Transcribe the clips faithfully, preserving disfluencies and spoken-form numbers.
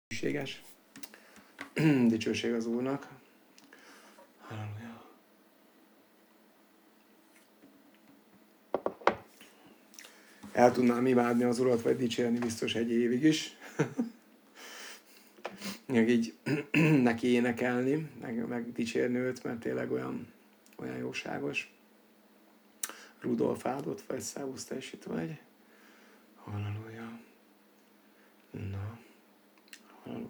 Dicsőséges. Dicsőség az Úrnak. Halleluja. El tudnám imádni az Urat, vagy dicsérni biztos egy évig is. Meg így neki énekelni, meg, meg dicsérni őt, mert tényleg olyan, olyan jóságos. Rudolf áldott vagy, szávusz, te is itt vagy. Halleluja. Na. Halleluja.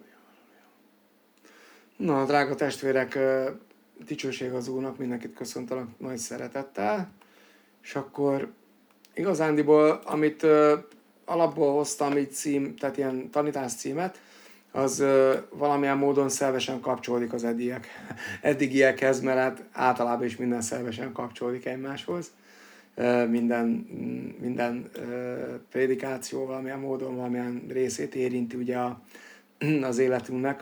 Na, drága testvérek, dicsőség az Úrnak, mindenkit köszöntelek nagy szeretettel. És akkor igazándiból, amit uh, alapból hoztam, így cím, tehát ilyen tanítás címet, az uh, valamilyen módon szervesen kapcsolódik az eddigiek, eddigiekhez, mert hát általában is minden szervesen kapcsolódik egymáshoz. Uh, minden minden uh, prédikáció valamilyen módon, valamilyen részét érinti ugye a, az életünknek.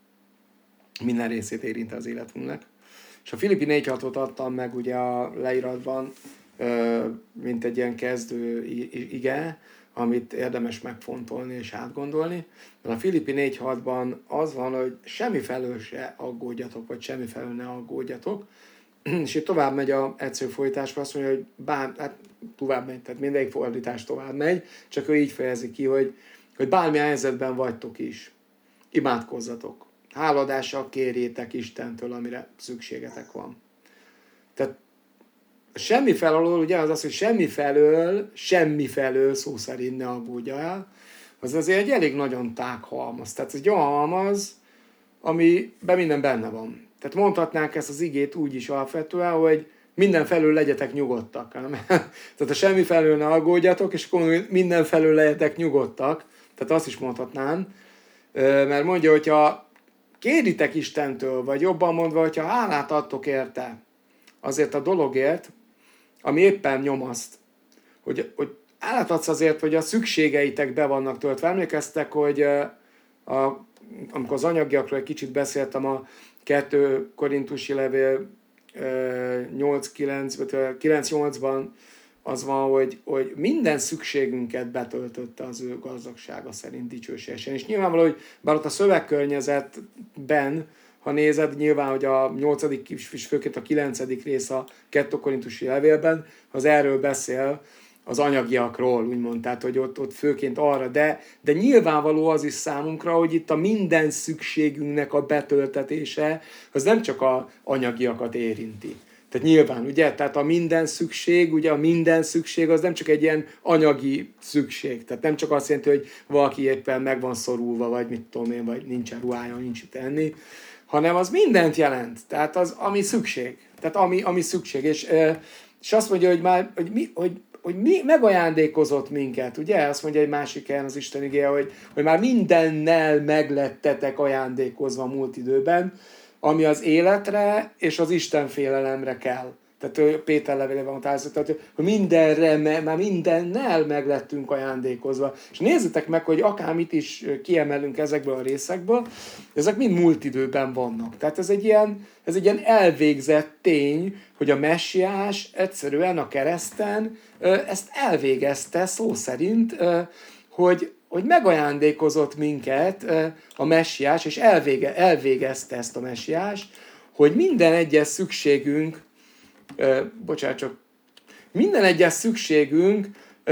Minden részét érinti az életünknek. És a Filippi négy hatot adtam meg ugye a leíratban, mint egy ilyen kezdő ige, amit érdemes megfontolni és átgondolni. De a Filippi négy hatban az van, hogy semmifelől se aggódjatok, vagy semmifelől ne aggódjatok. És itt tovább megy a egyszerű folytásba, azt mondja, hogy bár, hát tovább megy, tehát mindegyik fordítás tovább megy, csak ő így fejezi ki, hogy, hogy bármilyen helyzetben vagytok is, imádkozzatok. Háladással kérjétek Istentől, amire szükségetek van. Tehát semmi felől, ugye az az, hogy semmi felől, semmi felől szó szerint ne aggódja el, az azért egy elég nagyon tág halmaz. Tehát egy olyan halmaz, amiben minden benne van. Tehát mondhatnánk ezt az igét úgy is alapvetően, hogy minden felől legyetek nyugodtak. Tehát a semmi felől ne aggódjatok, és akkor minden felől legyetek nyugodtak. Tehát azt is mondhatnám, mert mondja, hogyha kéritek Istentől, vagy jobban mondva, hogyha hálát adtok érte, azért a dologért, ami éppen nyomaszt, hogy, hogy hálát adsz azért, hogy a szükségeitek be vannak töltve. Emlékeztek, hogy a, amikor az anyagiakról egy kicsit beszéltem, a kettő Korintusi levél nyolc kilenc-nyolcban az van, hogy, hogy minden szükségünket betöltötte az ő gazdagsága szerint dicsőségesen. És nyilvánvaló, hogy bár ott a szövegkörnyezetben, ha nézed, nyilván, hogy a nyolcadik és főként a kilencedik rész a kettő Korintusi levélben, az erről beszél, az anyagiakról, úgymond, tehát, hogy ott, ott főként arra, de, de nyilvánvaló az is számunkra, hogy itt a minden szükségünknek a betöltetése, az nem csak az anyagiakat érinti. Tehát nyilván, ugye, tehát a minden szükség, ugye a minden szükség az nem csak egy ilyen anyagi szükség. Tehát nem csak azt jelenti, hogy valaki éppen meg van szorulva, vagy mit tudom én, vagy nincsen ruhája, nincs itt enni, hanem az mindent jelent. Tehát az, ami szükség. Tehát ami, ami szükség. És, és azt mondja, hogy már, hogy mi, hogy, hogy mi megajándékozott minket, ugye? Azt mondja egy másik helyen az Isten igéje, hogy, hogy már mindennel meglettetek ajándékozva múlt időben, ami az életre és az Isten félelemre kell. Tehát Péter levélében van tehát, hogy mindenre, már mindennel meglettünk ajándékozva. És nézzétek meg, hogy akármit is kiemelünk ezekből a részekből, ezek mind múlt időben vannak. Tehát ez egy ilyen, ez egy ilyen elvégzett tény, hogy a messiás egyszerűen a kereszten ezt elvégezte szó szerint, hogy hogy megajándékozott minket a messiás, és elvége, elvégezte ezt a messiás, hogy minden egyes szükségünk, bocsánat, csak minden egyes szükségünk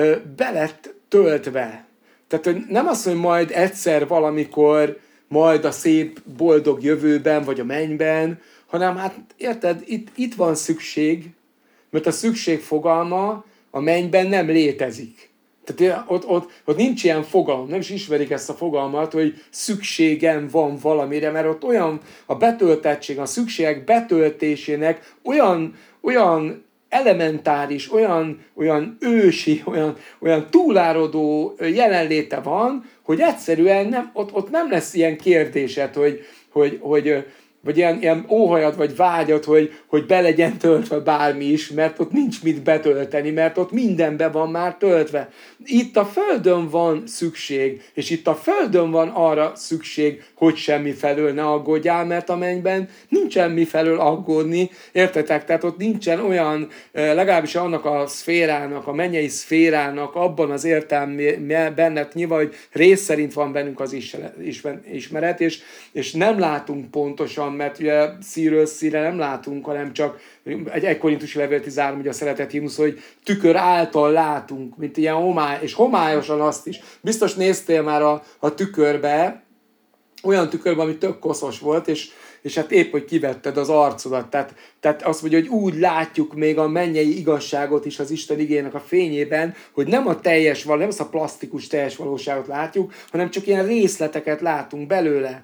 be lett töltve. Tehát hogy nem az, hogy majd egyszer valamikor, majd a szép, boldog jövőben, vagy a mennyben, hanem hát érted, itt, itt van szükség, mert a szükség fogalma a mennyben nem létezik. Tehát ott, ott, ott nincs ilyen fogalom, nem is ismerik ezt a fogalmat, hogy szükségem van valamire, mert ott olyan a betöltettség, a szükségek betöltésének olyan, olyan elementáris, olyan, olyan ősi, olyan, olyan túlárodó jelenléte van, hogy egyszerűen nem, ott, ott nem lesz ilyen kérdésed, hogy, hogy, hogy, vagy ilyen, ilyen óhajat, vagy vágyat, hogy, hogy be legyen töltve bármi is, mert ott nincs mit betölteni, mert ott mindenbe van már töltve. Itt a földön van szükség, és itt a földön van arra szükség, hogy semmi felől ne aggódjál, mert a mennyben nincsen mi felől aggódni, értetek? Tehát ott nincsen olyan, legalábbis annak a szférának, a mennyei szférának abban az értelmében benned nyilván, hogy rész szerint van bennünk az ismeret, és, és nem látunk pontosan, mert ugye színről színre nem látunk, hanem csak egy egy Korintusi levél tizenhárom, ugye a szeretet himnusz, hogy tükör által látunk, mint ilyen homály, és homályosan azt is. Biztos néztél már a, a tükörbe, olyan tükörbe, ami tök koszos volt, és, és hát épp, hogy kivetted az arcodat. Tehát, tehát azt mondja, hogy úgy látjuk még a mennyei igazságot is az Isten igének a fényében, hogy nem a teljes való, nem azt a plastikus teljes valóságot látjuk, hanem csak ilyen részleteket látunk belőle.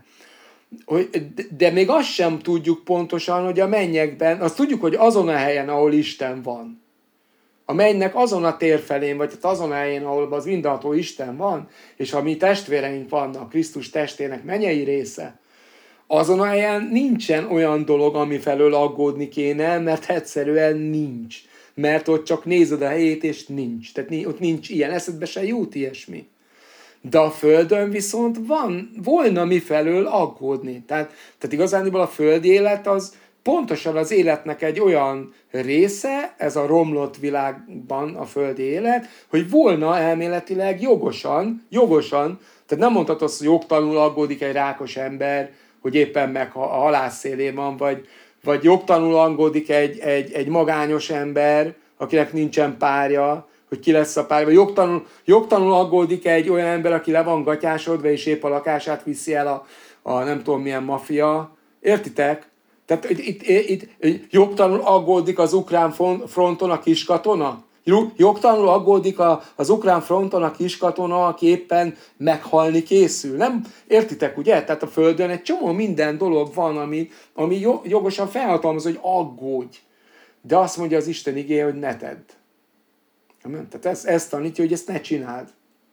De még azt sem tudjuk pontosan, hogy a mennyekben, azt tudjuk, hogy azon a helyen, ahol Isten van. A mennynek azon a tér felén, vagy azon a helyen, ahol az mindenható Isten van, és a mi testvéreink vannak, Krisztus testének mennyei része, azon a helyen nincsen olyan dolog, ami felől aggódni kéne, mert egyszerűen nincs. Mert ott csak nézed a helyét, és nincs. Tehát ott nincs ilyen, eszedbe se jut ilyesmi. De a Földön viszont van, volna mifelől aggódni. Tehát, tehát igazániból a földi élet az pontosan az életnek egy olyan része, ez a romlott világban a földi élet, hogy volna elméletileg jogosan, jogosan, tehát nem mondhatod azt, hogy jogtalanul aggódik egy rákos ember, hogy éppen meg a halálsz szélén van, vagy, vagy jogtalanul aggódik egy, egy, egy magányos ember, akinek nincsen párja, hogy ki lesz a párja, vagy jogtalanul, jogtalanul aggódik egy olyan ember, aki le van gatyásodva, és épp a lakását viszi el a, a nem tudom milyen maffia. Értitek? Tehát itt, itt, itt jogtalanul aggódik az ukrán fronton a kiskatona? Jogtalanul aggódik a, az ukrán fronton a kiskatona, aki éppen meghalni készül. Nem értitek, ugye? Tehát a Földön egy csomó minden dolog van, ami, ami jogosan felhatalmaz, hogy aggódj. De azt mondja az Isten igéje, hogy ne tedd. Tehát ezt, ezt tanítja, hogy ezt ne csináld.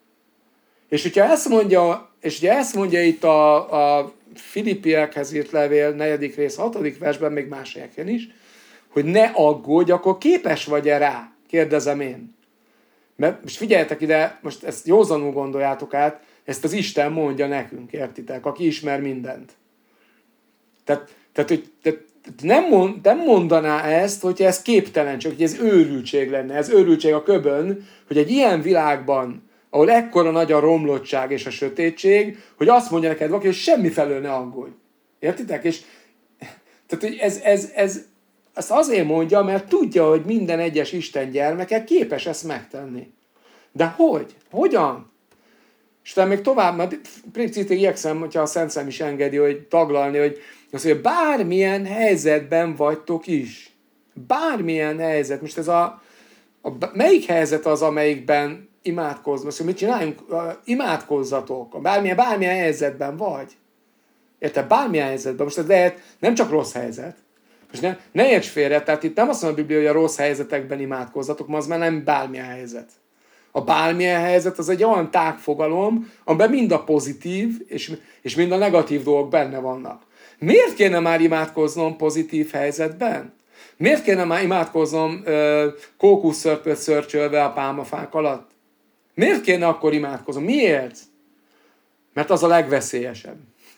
És hogyha ezt mondja, és ugye ezt mondja itt a, a Filippiekhez írt levél negyedik rész hatodik versben, még más helyeken is, hogy ne aggódj, akkor képes vagy-e rá? Kérdezem én. Mert most figyeljetek ide, most ezt józanul gondoljátok át, ezt az Isten mondja nekünk, értitek, aki ismer mindent. Tehát, tehát hogy tehát nem, mond, nem mondaná ezt, hogyha ez képtelen, csak hogy ez őrültség lenne. Ez őrültség a köbön, hogy egy ilyen világban, ahol ekkora nagy a romlottság és a sötétség, hogy azt mondja neked valaki, hogy semmi felől ne aggódj. Értitek? És tehát, hogy ez, ez, ez ezt azért mondja, mert tudja, hogy minden egyes Isten gyermeke képes ezt megtenni. De hogy? Hogyan? És te még tovább, mert picit igyekszem, hogyha a Szent Szem is engedi, hogy taglalni, hogy azt mondja, bármilyen helyzetben vagytok is. Bármilyen helyzet. Most ez a, a melyik helyzet az, amelyikben imádkoznak? Most mit csináljunk? Imádkozzatok. Bármilyen, bármilyen helyzetben vagy. Érted? Bármilyen helyzetben. Most ez lehet nem csak rossz helyzet. Most ne, ne érts félre, tehát itt nem azt mondja a Biblia, hogy a rossz helyzetekben imádkozzatok, mert az már nem bármilyen helyzet. A bármilyen helyzet az egy olyan tágfogalom, amiben mind a pozitív és, és mind a negatív dolgok benne vannak. Miért kéne már imádkoznom pozitív helyzetben? Miért kéne már imádkoznom ö, kókuszszörpöt szörcsölve a pálmafák alatt? Miért kéne akkor imádkoznom? Miért? Mert az a legveszélyesebb.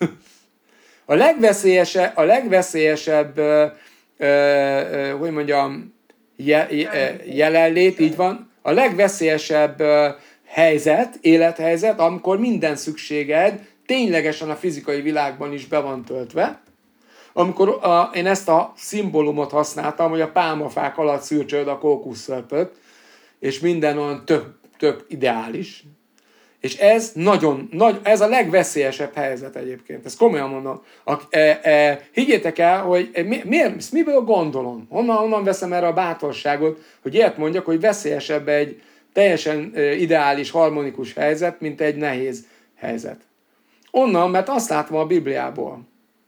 A legveszélyesebb, a legveszélyesebb ö, ö, ö, hogy mondjam, je, je, jelenlét, így van, a legveszélyesebb ö, helyzet, élethelyzet, amikor minden szükséged ténylegesen a fizikai világban is be van töltve, amikor a, én ezt a szimbólumot használtam, hogy a pálmafák alatt szürcsöld a kókuszszörpöt, és minden olyan tök, tök ideális. És ez nagyon, nagy, ez a legveszélyesebb helyzet egyébként. Ezt komolyan mondom. A, e, e, higgyétek el, hogy e, mi, miért, miből gondolom? Honnan, honnan veszem erre a bátorságot, hogy ilyet mondjak, hogy veszélyesebb egy teljesen e, ideális, harmonikus helyzet, mint egy nehéz helyzet. Onnan, mert azt látom a Bibliából.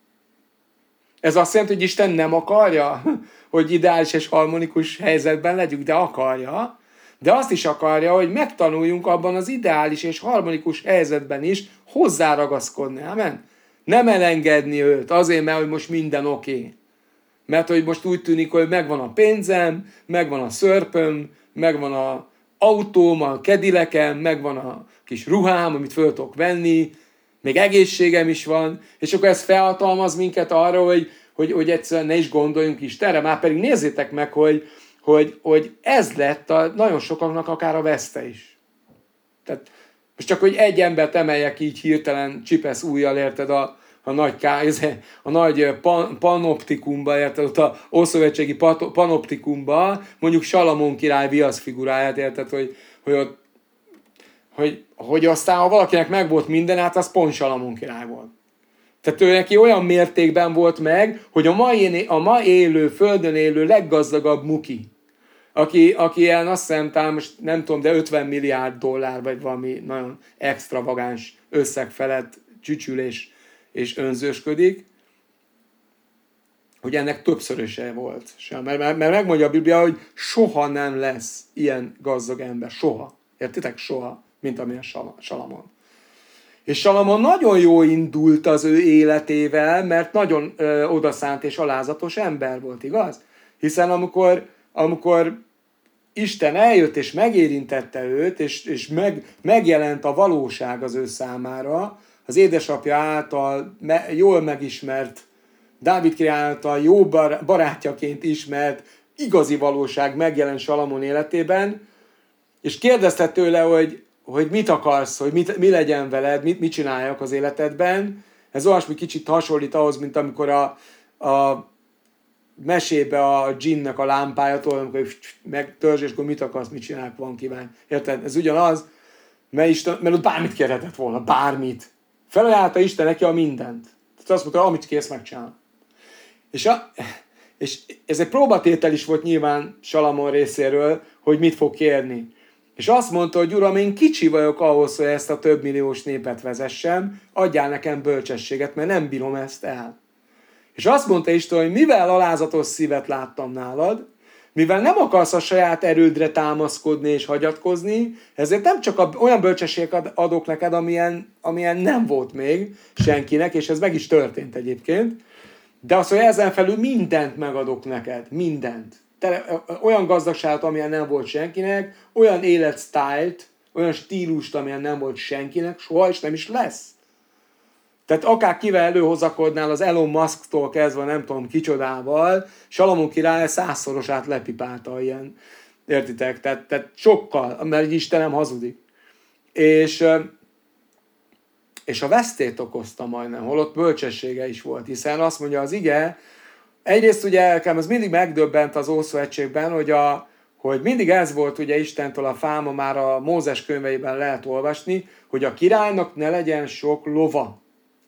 Ez azt jelenti, hogy Isten nem akarja, hogy ideális és harmonikus helyzetben legyünk, de akarja. De azt is akarja, hogy megtanuljunk abban az ideális és harmonikus helyzetben is hozzáragaszkodni. Amen? Nem elengedni őt azért, mert hogy most minden oké. Okay. Mert hogy most úgy tűnik, hogy megvan a pénzem, megvan a szörpöm, megvan a autóm, a kedilekem, megvan a kis ruhám, amit föl tudok venni, még egészségem is van, és akkor ez felhatalmaz minket arra, hogy, hogy, hogy egyszerűen ne is gondoljunk Istenre, már pedig nézzétek meg, hogy, hogy, hogy ez lett a, nagyon sokaknak akár a veszte is. Tehát most csak, hogy egy embert emeljek így hirtelen csipesz ujjal, érted, a, a nagy, a nagy pan, panoptikumba, érted, ott a ószövetségi panoptikumba, mondjuk Salamon király viaszfiguráját, érted, hogy, hogy, ott, hogy, hogy aztán, ha valakinek meg volt minden, hát az pont Salamon király volt. Tehát ő neki olyan mértékben volt meg, hogy a ma, a ma élő, földön élő leggazdagabb muki, aki, aki ilyen azt hiszem, talán most nem tudom, de ötven milliárd dollár, vagy valami nagyon extravagáns összeg felett csücsül és, és önzősködik, hogy ennek többszöröse volt. Mert, mert, mert megmondja a Biblia, hogy soha nem lesz ilyen gazdag ember. Soha. Értitek? Soha. Mint amilyen Salamon. És Salamon nagyon jó indult az ő életével, mert nagyon ö, odaszánt és alázatos ember volt, igaz? Hiszen amikor, amikor Isten eljött és megérintette őt, és, és meg, megjelent a valóság az ő számára, az édesapja által me, jól megismert, Dávid király által jó bar, barátjaként ismert, igazi valóság megjelent Salamon életében, és kérdezte tőle, hogy, hogy mit akarsz, hogy mit, mi legyen veled, mit, mit csináljak az életedben. Ez olyasmi kicsit hasonlít ahhoz, mint amikor a, a mesébe a dzsinnek a lámpájától, amikor megtörzs, és akkor mit akarsz, mit csinálják, van kíván. Érted? Ez ugyanaz, mert, Isten, mert ott bármit kérhetett volna, bármit. Felajánlta Isten neki a mindent. Tehát azt mondta, amit kész, megcsinál. És, a, és ez egy próbatétel is volt nyilván Salamon részéről, hogy mit fog kérni. És azt mondta, hogy Uram, én kicsi vagyok ahhoz, hogy ezt a több milliós népet vezessem, adjál nekem bölcsességet, mert nem bírom ezt el. És azt mondta Isten, hogy mivel alázatos szívet láttam nálad, mivel nem akarsz a saját erődre támaszkodni és hagyatkozni, ezért nem csak olyan bölcsességet adok neked, amilyen, amilyen nem volt még senkinek, és ez meg is történt egyébként, de azt, hogy ezen felül mindent megadok neked, mindent. Te, olyan gazdagságot, amilyen nem volt senkinek, olyan életsztájlt, olyan stílust, amilyen nem volt senkinek, soha és nem is lesz. Tehát akár kivel előhozakodnál az Elon Musktól kezdve, nem tudom kicsodával, Salamon király százszorosát lepipálta ilyen, értitek? Tehát, tehát sokkal, mert Isten nem hazudik. És, és a vesztét okozta majdnem, holott bölcsessége is volt, hiszen azt mondja az ige, egyrészt ugye elkem, ez mindig megdöbbent az Ószövetségben, hogy, a, hogy mindig ez volt ugye Istentől a fáma, már a Mózes könyveiben lehet olvasni, hogy a királynak ne legyen sok lova.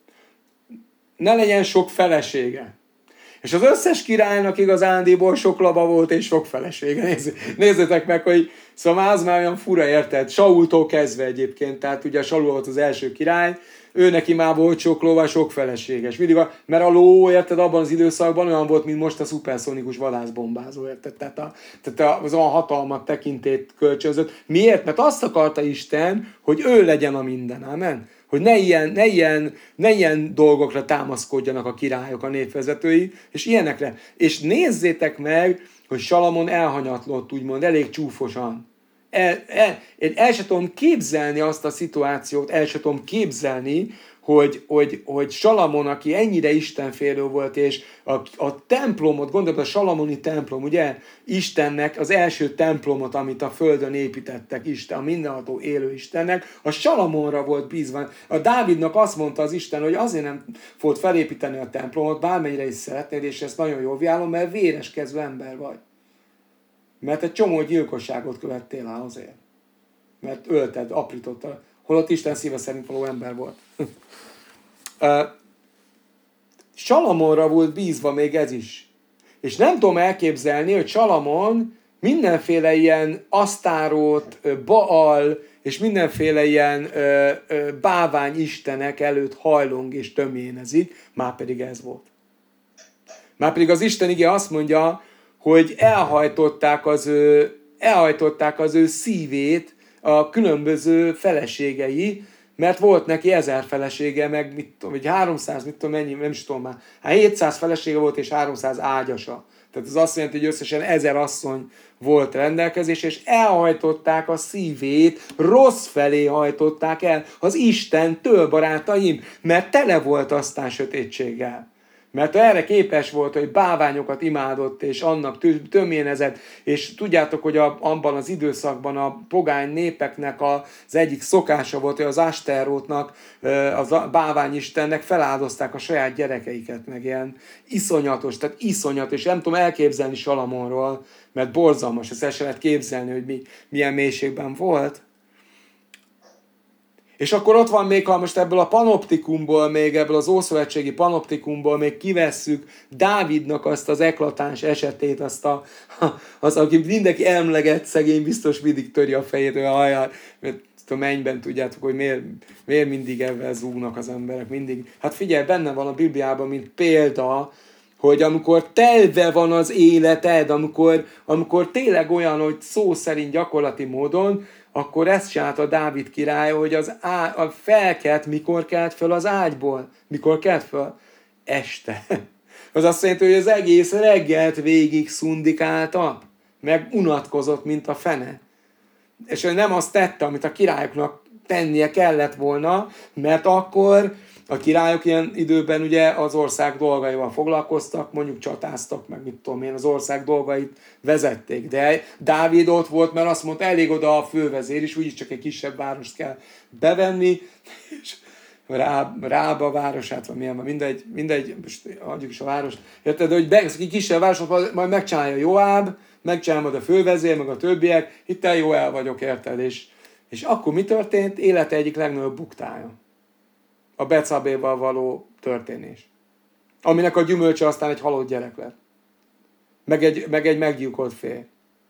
Ne legyen sok felesége. És az összes királynak igazándiból sok lova volt és sok felesége. Nézz, nézzétek meg, hogy szóval az már olyan fura, érted? Saultól kezdve egyébként, tehát ugye Saul volt az első király, ő neki már volt sok lova, sok feleséges. Mindig a, mert a ló, érted, abban az időszakban olyan volt, mint most a szuperszonikus vadászbombázó, érted? Tehát, a, tehát az olyan hatalmat tekintét kölcsönzött. Miért? Mert azt akarta Isten, hogy ő legyen a minden. Amen? Hogy ne ilyen, ne, ilyen, ne ilyen dolgokra támaszkodjanak a királyok, a népvezetői, és ilyenekre. És nézzétek meg, hogy Salamon elhanyatlott, úgymond, elég csúfosan. El, el, én el sem tudom képzelni azt a szituációt, el sem tudom képzelni, hogy, hogy, hogy Salamon, aki ennyire istenfélő volt, és a, a templomot, gondolod a salamoni templom, ugye, Istennek, az első templomot, amit a földön építettek, Isten, a mindenható élő Istennek, a Salamonra volt bízva. A Dávidnak azt mondta az Isten, hogy azért nem volt felépíteni a templomot, bármennyire is szeretnéd, és ezt nagyon jól viálom, mert véreskező ember vagy. Mert egy csomó gyilkosságot követtél el azért. Mert ölted, aprítottad. Holott Isten szíve szerint való ember volt. uh, Salamonra volt bízva még ez is. És nem tudom elképzelni, hogy Salamon mindenféle ilyen asztárót, Baal és mindenféle ilyen uh, uh, bávány istenek előtt hajlong és töménezik, már pedig ez volt. Már pedig az Isten ige azt mondja, hogy elhajtották az ő, elhajtották az ő szívét a különböző feleségei, mert volt neki ezer felesége, meg mit tudom, vagy háromszáz, mit tudom, mennyi, nem is tudom már. Hát hétszáz felesége volt, és háromszáz ágyasa. Tehát ez azt jelenti, hogy összesen ezer asszony volt rendelkezés, és elhajtották a szívét, rossz felé hajtották el az Istentől, barátaim, mert tele volt aztán sötétséggel. Mert erre képes volt, hogy bálványokat imádott, és annak töményezett, és tudjátok, hogy a, abban az időszakban a pogány népeknek az egyik szokása volt, hogy az Asterótnak, az bálványistennek feláldozták a saját gyerekeiket, meg ilyen iszonyatos, tehát iszonyat, és nem tudom elképzelni Salamonról, mert borzalmas, ezt el sem lehet képzelni, hogy mi, milyen mélységben volt. És akkor ott van még, ha most ebből a panoptikumból, még ebből az ószövetségi panoptikumból még kivesszük Dávidnak azt az eklatáns esetét, azt a, az, aki mindenki emleget, szegény biztos mindig töri a fejét, hogy hajjár, mert a mennyben tudjátok, hogy miért, miért mindig ebben zúgnak az emberek, mindig. Hát figyelj, benne van a Bibliában, mint példa, hogy amikor telve van az életed, amikor, amikor tényleg olyan, hogy szó szerint gyakorlati módon, akkor ezt csinálta Dávid király, hogy az á, a felkelt, mikor kelt föl az ágyból? Mikor kelt föl? Este. Az azt jelenti, hogy az egész reggelt végig szundikálta, meg unatkozott, mint a fene. És nem azt tette, amit a királyoknak tennie kellett volna, mert akkor a királyok ilyen időben ugye az ország dolgaival foglalkoztak, mondjuk csatáztak, meg mit tudom én, az ország dolgait vezették. De Dávid ott volt, mert azt mondta, elég oda a fővezér is, úgyis csak egy kisebb várost kell bevenni, és Rá, Rába városát, vagy milyen van, mindegy, mindegy, most adjuk is a várost. Érted, hogy be, egy kisebb városot majd megcsinálja Joáb, megcsinálja majd a fővezér, meg a többiek, itt el jó el vagyok, érted, és, és akkor mi történt? Élete egyik legnagyobb buktája. A Becabéval való történés. Aminek a gyümölcse aztán egy halott gyerek lett. Meg egy, meg egy meggyilkolt férj.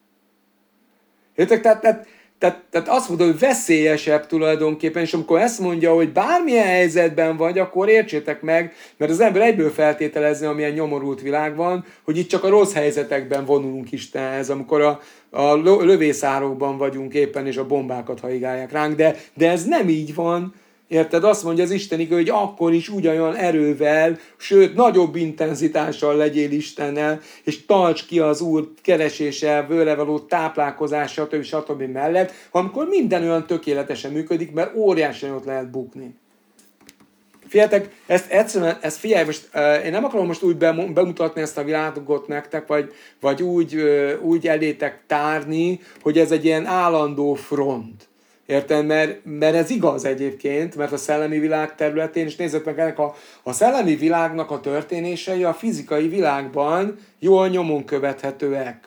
Értek? Tehát, tehát, tehát, tehát azt mondja, hogy veszélyesebb tulajdonképpen, és amikor ezt mondja, hogy bármilyen helyzetben vagy, akkor értsétek meg, mert az ember egyből feltételezni, amilyen nyomorult világ van, hogy itt csak a rossz helyzetekben vonulunk Istenhez, amikor a, a lövészárokban vagyunk éppen, és a bombákat haigálják ránk, de, de ez nem így van. Érted? Azt mondja az Isten igaz, hogy akkor is ugyanolyan erővel, sőt, nagyobb intenzitással legyél Istennel, és tarts ki az Úr keresése, vőle való táplálkozása, stb. stb. Mellett, amikor minden olyan tökéletesen működik, mert óriásan ott lehet bukni. Figyeljetek, ezt egyszerűen, ezt figyelj, most, uh, én nem akarom most úgy bemutatni ezt a világot nektek, vagy, vagy úgy, uh, úgy elétek tárni, hogy ez egy ilyen állandó front. Érted? Mert, mert ez igaz egyébként, mert a szellemi világ területén, és nézzük meg ennek a, a szellemi világnak a történései a fizikai világban jól nyomon követhetőek.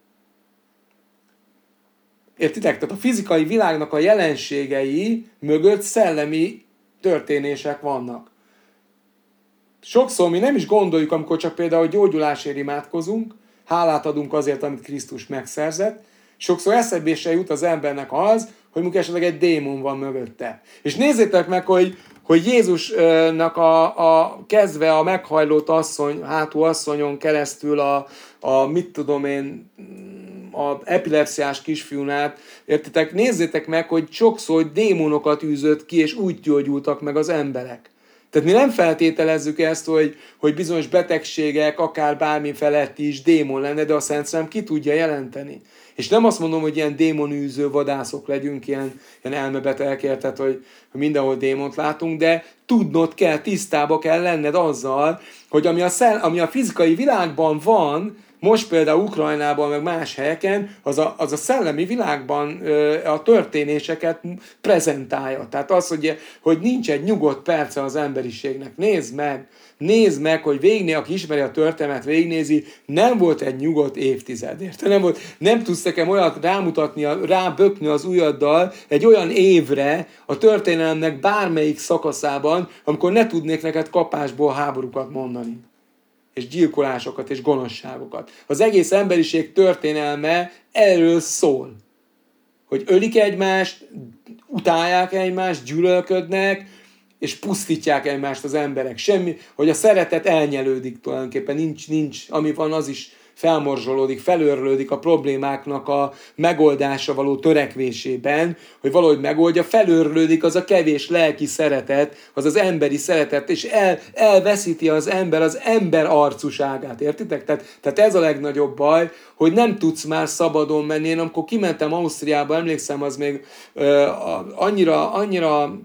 Értitek? Tehát a fizikai világnak a jelenségei mögött szellemi történések vannak. Sokszor mi nem is gondoljuk, amikor csak például gyógyulásért imádkozunk, hálát adunk azért, amit Krisztus megszerzett, sokszor eszembe se jut az embernek az, hogy mondjuk esetleg egy démon van mögötte. És nézzétek meg, hogy, hogy Jézusnak a, a kezdve a meghajlott asszony, hátú asszonyon keresztül a, a mit tudom én, a epilepsziás kisfiúnál, értitek, nézzétek meg, hogy sokszor démonokat űzött ki, és úgy gyógyultak meg az emberek. Tehát mi nem feltételezzük ezt, hogy, hogy bizonyos betegségek, akár bármi felett is démon lenne, de a Szent Szellem ki tudja jelenteni. És nem azt mondom, hogy ilyen démonűző vadászok legyünk, ilyen, ilyen elmebeteg, érted, hogy, hogy mindenhol démont látunk, de tudnod kell, tisztába kell lenned azzal, hogy ami a, szell, ami a fizikai világban van, most például Ukrajnában, meg más helyeken, az a, az a szellemi világban ö, a történéseket prezentálja. Tehát az, hogy, hogy nincs egy nyugodt perce az emberiségnek. Nézd meg, nézd meg, hogy végné, aki ismeri a történetet, végnézi, nem volt egy nyugodt évtized. Érte? Nem, volt, nem tudsz nekem olyat rámutatni, rábökni az ujjaddal egy olyan évre a történelemnek bármelyik szakaszában, amikor ne tudnék neked kapásból háborúkat mondani. És gyilkolásokat, és gonoszságokat. Az egész emberiség történelme erről szól. Hogy ölik egymást, utálják egymást, gyűlölködnek, és pusztítják egymást az emberek. Semmi, hogy a szeretet elnyelődik tulajdonképpen, nincs, nincs, ami van, az is felmorzsolódik, felőrlődik a problémáknak a megoldásra való törekvésében, hogy valahogy megoldja, felőrlődik az a kevés lelki szeretet, az az emberi szeretet, és el, elveszíti az ember az ember arcuságát, értitek? Tehát, tehát ez a legnagyobb baj, hogy nem tudsz már szabadon menni. Én amikor kimentem Ausztriába, emlékszem, az még uh, annyira, annyira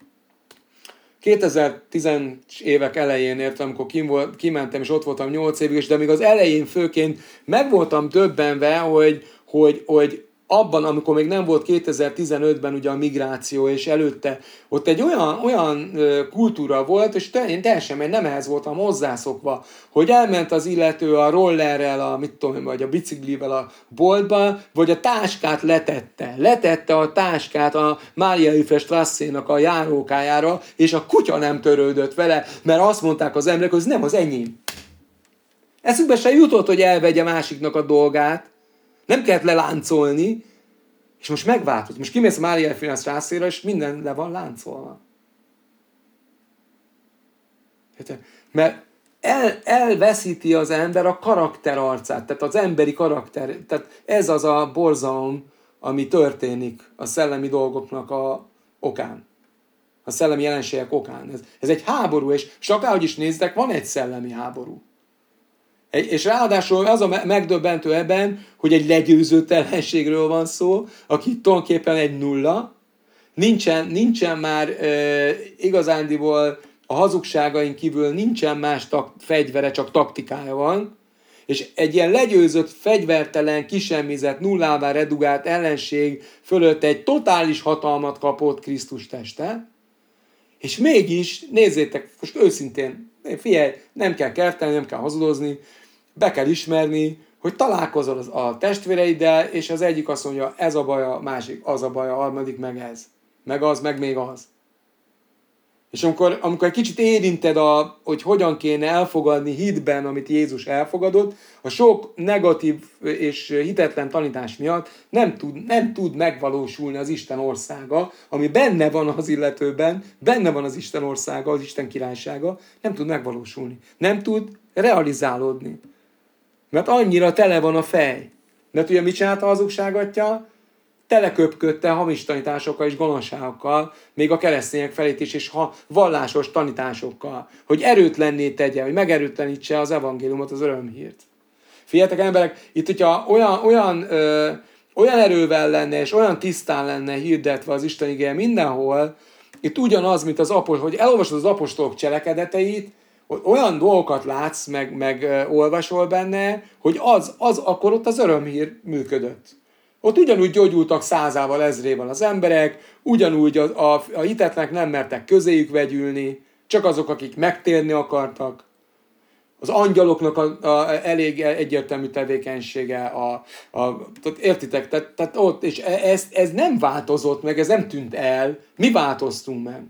kétezer-tízes évek elején értem, amikor kim volt, kimentem, és ott voltam nyolc évig, és de még az elején főként meg voltam döbbenve, hogy, hogy, hogy abban, amikor még nem volt kétezer-tizenötben ugye a migráció, és előtte ott egy olyan, olyan kultúra volt, és én teljesen mert nem ehhez voltam hozzászokva, hogy elment az illető a rollerrel, a, mit tudom, vagy a biciklivel a boltba, vagy a táskát letette. Letette a táskát a Mária Strasszénak a járókájára, és a kutya nem törődött vele, mert azt mondták az emberek, hogy ez nem az enyém. Eszükbe se jutott, hogy elvegye másiknak a dolgát, nem kellett leláncolni, és most megváltozott. Most kimész a Mária Strasszéra, és minden le van láncolva. Mert el, elveszíti az ember a karakter arcát, tehát az emberi karakter. Tehát ez az a borzalom, ami történik a szellemi dolgoknak a okán. A szellemi jelenségek okán. Ez, ez egy háború, és csak ahogy is néztek, van egy szellemi háború. És ráadásul az a megdöbbentő ebben, hogy egy legyőzőtelenségről van szó, aki tulajdonképpen egy nulla, nincsen, nincsen már e, igazándiból a hazugságain kívül nincsen más tak, fegyvere, csak taktikája van, és egy ilyen legyőzött, fegyvertelen, kisemmizett, nullává redugált ellenség fölött egy totális hatalmat kapott Krisztus teste, és mégis, nézzétek, most őszintén, figyelj, nem kell kertelni, nem kell hazudozni, be kell ismerni, hogy találkozol a testvéreiddel, és az egyik azt mondja, ez a baj, a másik, az a baj, a harmadik, meg ez. Meg az, meg még az. És amikor, amikor egy kicsit érinted, a, hogy hogyan kéne elfogadni hitben, amit Jézus elfogadott, a sok negatív és hitetlen tanítás miatt nem tud, nem tud megvalósulni az Isten országa, ami benne van az illetőben, benne van az Isten országa, az Isten királysága, nem tud megvalósulni. Nem tud realizálódni. Mert annyira tele van a fej. Mert ugye mit csinálta a hazugságatja? Teleköpködte hamis tanításokkal és gonoszságokkal, még a keresztények felét is, és ha vallásos tanításokkal, hogy erőtlenné tegye, hogy megerőtlenítse az evangéliumot, az örömhírt. Figyeljetek emberek, itt hogyha olyan, olyan, ö, olyan erővel lenne, és olyan tisztán lenne hirdetve az Isten igéje mindenhol, itt ugyanaz, mint az apostol, hogy elolvasod az apostolok cselekedeteit, hogy olyan dolgokat látsz, meg, meg ö, olvasol benne, hogy az, az akkor ott az örömhír működött. Ott ugyanúgy gyógyultak százával, ezrével az emberek, ugyanúgy a, a, a hitetlenek nem mertek közéjük vegyülni, csak azok, akik megtérni akartak. Az angyaloknak a, a, elég egyértelmű tevékenysége, a, a, értitek? Tehát, tehát ott, és ez, ez nem változott meg, ez nem tűnt el. Mi változtunk meg?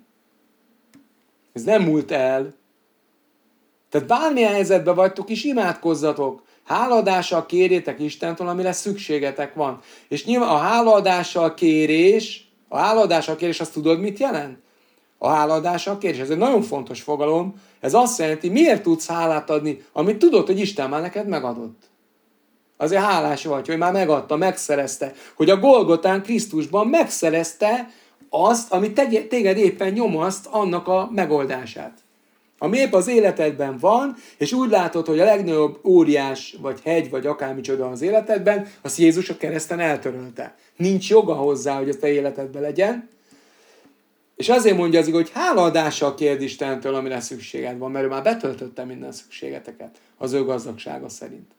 Ez nem múlt el. Tehát bármilyen helyzetben vagytok is, imádkozzatok. Hálaadással kérjétek Istentől, amire szükségetek van. És nyilván a hálaadással kérés, a hálaadással kérés, azt tudod, mit jelent? A hálaadással kérés, ez egy nagyon fontos fogalom. Ez azt jelenti, miért tudsz hálát adni, amit tudod, hogy Isten már neked megadott. Azért hálás vagy, hogy már megadta, megszerezte. Hogy a Golgotán Krisztusban megszerezte azt, ami téged éppen nyomaszt, annak a megoldását. Ami épp az életedben van, és úgy látod, hogy a legnagyobb óriás, vagy hegy, vagy akármicsoda az életedben, azt Jézus a kereszten eltörölte. Nincs joga hozzá, hogy a te életedben legyen. És azért mondja az igaz, hogy hálaadással kérd Istentől, amire szükséged van, mert ő már betöltötte minden szükségeteket az ő gazdagsága szerint.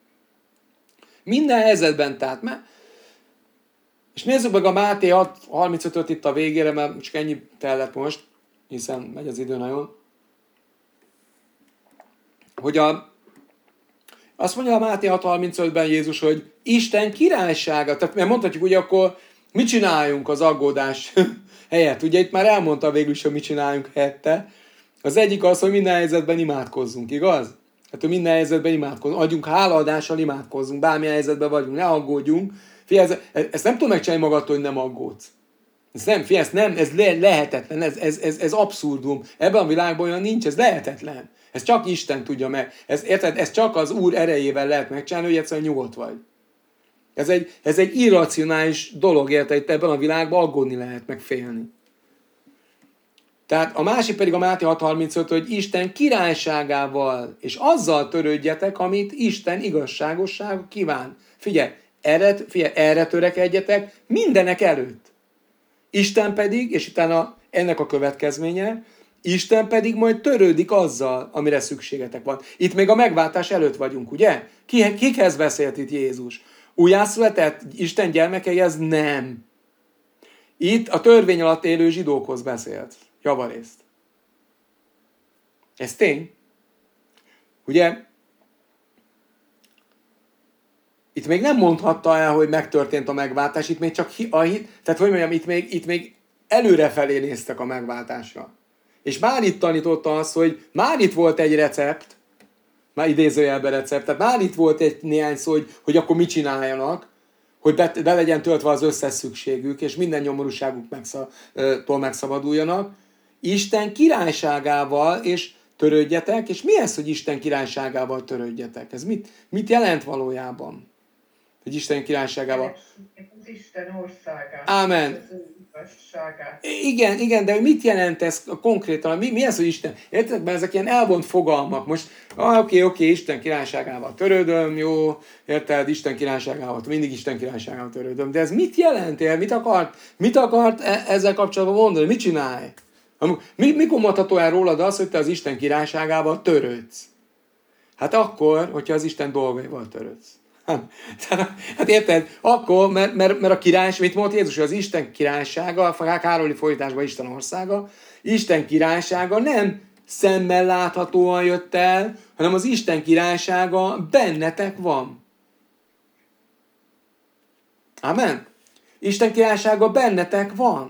Minden helyzetben tehát, mert... És nézzük meg a Máté hat harmincötöt itt a végére, mert csak ennyi tellett most, hiszen megy az idő nagyon. Hogy a, azt mondja a Máté hat harmincötben Jézus, hogy Isten királysága, tehát mert mondhatjuk, hogy akkor mit csináljunk az aggódás helyett. Ugye itt már elmondta végül is, hogy mit csináljunk helyette. Az egyik az, hogy minden helyzetben imádkozzunk, igaz? Hát, hogy minden helyzetben imádkozzunk, adjunk hálaadással, imádkozzunk, bármilyen helyzetben vagyunk, ne aggódjunk. Figyelj, ezt nem tudom megcsinálni magadtól, hogy nem aggódsz. Ez nem, figyelj, ez nem, ez le, lehetetlen, ez, ez, ez, ez abszurdum. Ebben a világban olyan nincs, ez lehetetlen. Ez csak Isten tudja meg. Ez, érted? Ez csak az Úr erejével lehet megcsinálni, hogy egyszerűen nyugodt vagy. Ez egy, ez egy irracionális dolog, érted? Itt ebben a világban aggódni lehet, meg félni. Tehát a másik pedig a Máté hat harmincöt, hogy Isten királyságával, és azzal törődjetek, amit Isten igazságossága kíván. Figyelj, erre, figyelj, erre törekedjetek mindenek előtt. Isten pedig, és utána ennek a következménye, Isten pedig majd törődik azzal, amire szükségetek van. Itt még a megváltás előtt vagyunk, ugye? Ki, kikhez beszélt itt Jézus? Újjászületett Isten gyermekeihez? Nem. Itt a törvény alatt élő zsidókhoz beszélt. Javarészt. Ez tény. Ugye? Itt még nem mondhatta el, hogy megtörtént a megváltás, itt még csak a hit, tehát hogy mondjam, itt még, itt még előrefelé néztek a megváltásra. És már itt tanította azt, hogy már itt volt egy recept, már idézőjelben recept, tehát már itt volt egy néhány szó, hogy, hogy akkor mit csináljanak, hogy be, be legyen töltve az összes szükségük, és minden nyomorúságuktól megszabaduljanak. Isten királyságával, és törődjetek, és mi ez, hogy Isten királyságával törődjetek? Ez mit, mit jelent valójában? Hogy Isten királyságával... Az Isten országát. Ámen. Igen, igen, de mit jelent ez konkrétan? Mi, mi ez, hogy Isten? Érted? Mert ezek ilyen elvont fogalmak. Most, ah, oké, oké, Isten királyságával törődöm, jó, érted? Isten királyságával, mindig Isten királyságával törődöm. De ez mit jelent? Ér? Mit akart, mit akart ezzel kapcsolatban mondani? Mit csinálj? Mi, mikor mondható el rólad az, hogy te az Isten királyságával törődsz? Hát akkor, hogyha az Isten dolgaival törődsz. Hát érted? Akkor, mert, mert, mert a királyság, mit mondta Jézus, hogy az Isten királysága, a Károli fordításban Isten országa, Isten királysága nem szemmel láthatóan jött el, hanem az Isten királysága bennetek van. Amen? Isten királysága bennetek van.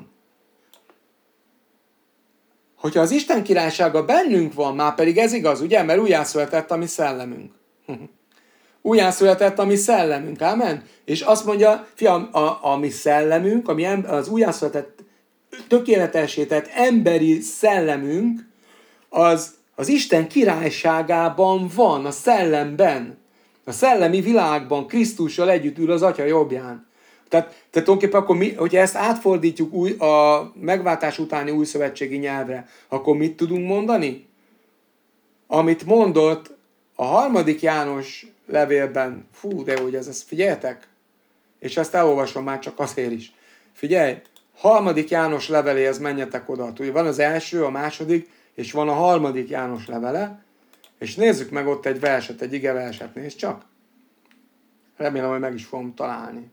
Hogyha az Isten királysága bennünk van, már pedig ez igaz, ugye? Mert újjászületett a mi szellemünk. Újjászületett a mi szellemünk, ámen? És azt mondja, fiam, a, a mi szellemünk, ami az újjászületett, tökéletesített emberi szellemünk, az az Isten királyságában van, a szellemben. A szellemi világban, Krisztussal együtt ül az Atya jobbján. Tehát, tehát tulajdonképpen akkor mi, hogyha ezt átfordítjuk új, a megváltás utáni újszövetségi nyelvre, akkor mit tudunk mondani? Amit mondott a harmadik János levélben, fú, de úgy ez, ez, figyeljetek, és ezt elolvasom már csak azért is. Figyelj, harmadik János leveléhez menjetek oda. Ugye van az első, a második, és van a harmadik János levele, és nézzük meg ott egy verset, egy ige verset, nézd csak. Remélem, hogy meg is fogom találni.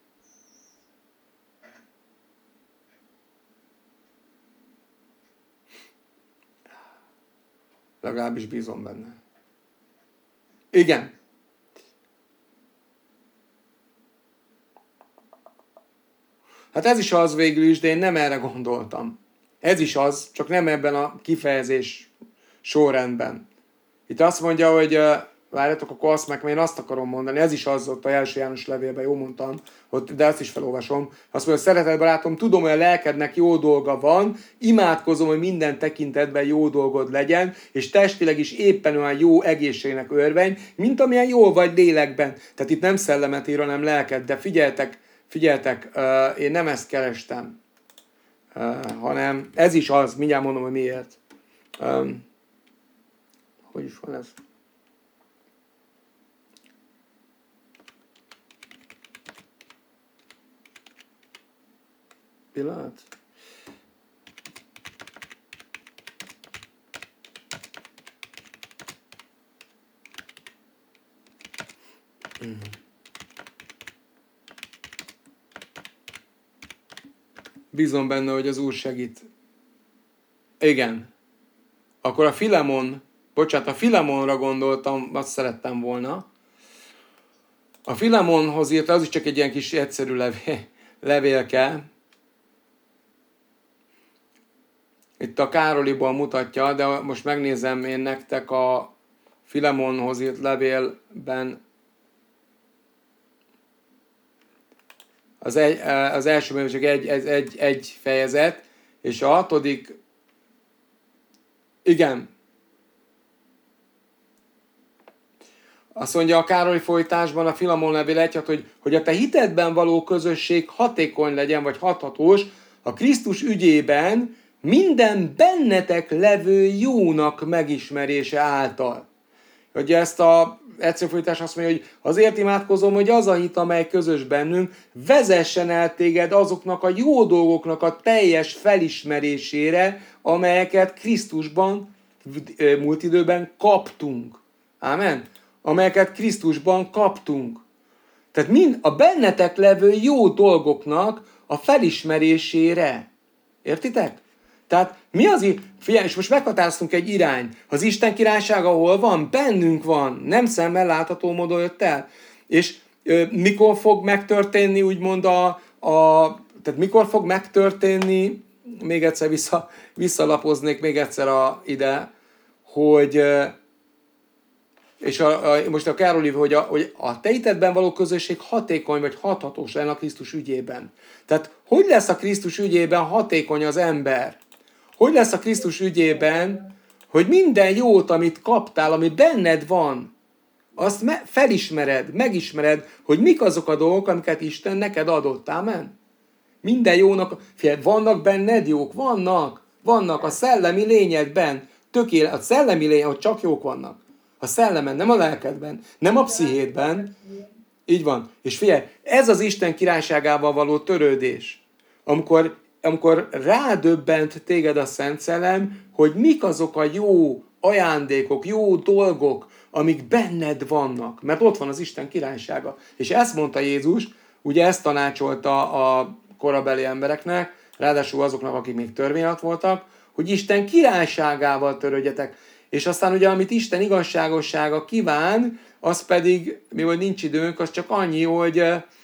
Legalábbis bízom benne. Igen. Hát ez is az végül is, de én nem erre gondoltam. Ez is az, csak nem ebben a kifejezés sorrendben. Itt azt mondja, hogy uh, várjatok, akkor azt meg, mert én azt akarom mondani, ez is az ott a első János levélben, jól mondtam, ott, de azt is felolvasom. Azt mondja, szeretett barátom, tudom, hogy a lelkednek jó dolga van, imádkozom, hogy minden tekintetben jó dolgod legyen, és testileg is éppen olyan jó egészségnek örvenj, mint amilyen jól vagy lélekben. Tehát itt nem szellemet ír, hanem lelket, de figyeltek, figyeltek, uh, én nem ezt kerestem, uh, hanem ez is az, mindjárt mondom, hogy miért. Um, hogy is van ez? Pillanat. Mm. Bízom benne, hogy az Úr segít. Igen. Akkor a Filemon, bocsánat, a Filemonra gondoltam, azt szerettem volna. A Filemonhoz írt, az is csak egy ilyen kis egyszerű levél, levélke. Itt a Károliból mutatja, de most megnézem én nektek a Filemonhoz írt levélben. az, egy, az elsőben csak egy, egy, egy, egy fejezet, és a hatodik, igen, azt mondja a Károly folytásban, a Filamon levél egy, hogy, hogy a te hitedben való közösség hatékony legyen, vagy hathatós, a Krisztus ügyében minden bennetek levő jónak megismerése által. Ugye ezt a egyszerű folytás azt mondja, hogy azért imádkozom, hogy az a hit, amely közös bennünk, vezessen el téged azoknak a jó dolgoknak a teljes felismerésére, amelyeket Krisztusban múlt időben kaptunk. Ámen? Amelyeket Krisztusban kaptunk. Tehát mind a bennetek levő jó dolgoknak a felismerésére. Értitek? Tehát mi az, figyelj, és most meghatároztunk egy irány. Az Isten királysága hol van? Bennünk van. Nem szemmel látható módon jött el. És ö, mikor fog megtörténni, úgymond a, a, tehát mikor fog megtörténni, még egyszer vissza, visszalapoznék még egyszer a, ide, hogy és a, a, most a Károly, hogy a, hogy a te hitedben való közösség hatékony vagy hathatós lenne a Krisztus ügyében. Tehát hogy lesz a Krisztus ügyében hatékony az ember? Hogy lesz a Krisztus ügyében, hogy minden jót, amit kaptál, ami benned van, azt me- felismered, megismered, hogy mik azok a dolgok, amiket Isten neked adott. Ámen? Minden jónak, figyelj, vannak benned jók? Vannak. Vannak a szellemi lényedben. Tökéletes, a szellemi lény, hogy csak jók vannak. A szellemen, nem a lelkedben, nem a pszichédben. Így van. És figyelj, ez az Isten királyságával való törődés. Amikor, amikor rádöbbent téged a Szent Szellem, hogy mik azok a jó ajándékok, jó dolgok, amik benned vannak. Mert ott van az Isten királysága. És ezt mondta Jézus, ugye ezt tanácsolta a korabeli embereknek, ráadásul azoknak, akik még törvény alatt voltak, hogy Isten királyságával törődjetek. És aztán ugye, amit Isten igazságossága kíván, az pedig, mivel nincs időnk, az csak annyi, hogy